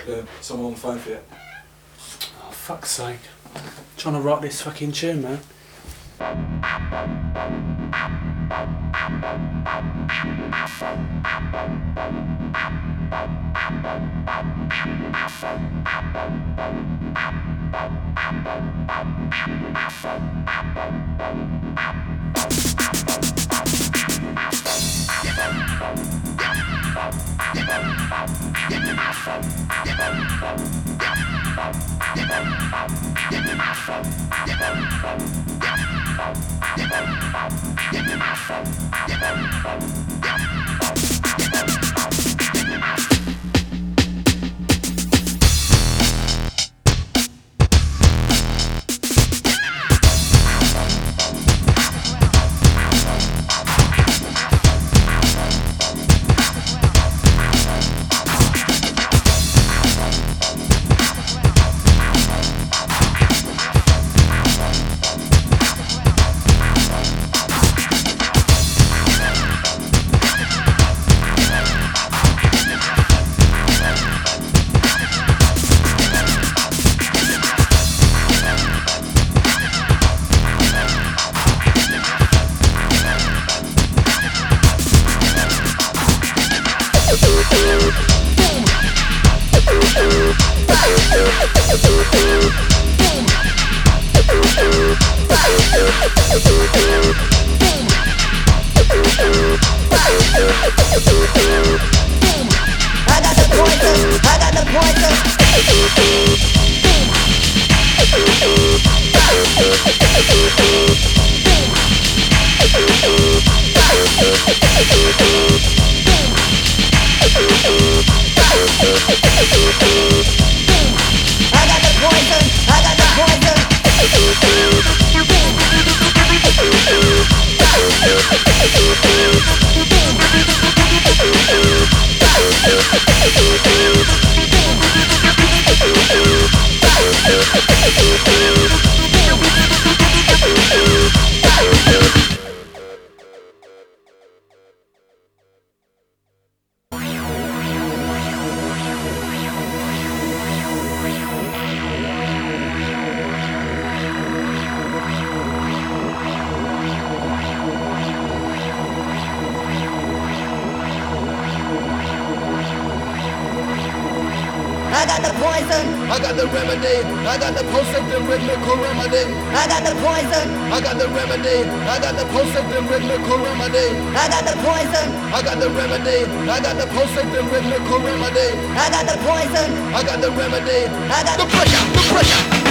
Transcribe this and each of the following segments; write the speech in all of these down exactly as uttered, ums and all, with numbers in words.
uh, someone on the phone for you. Oh, fuck's sake. I'm trying to write this fucking tune, man. I got the poison, I got the remedy, I got the pulsating rhythmical remedy. I got the poison, I got the remedy, I got the pulsating rhythmical remedy. I got the poison, I got the remedy, I got the pulsating rhythmical remedy. I got the poison, I got the remedy, I got the pressure, the pressure.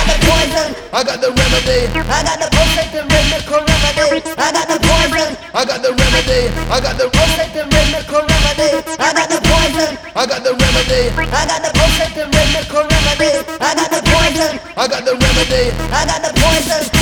I got the remedy. I got the perfect rhythmical remedy. I got the poison. I got I got the pulsating rhythmical remedy. I got the poison. I got the remedy. I got the pulsating rhythmical remedy. I got the poison. I got the remedy. I got the poison.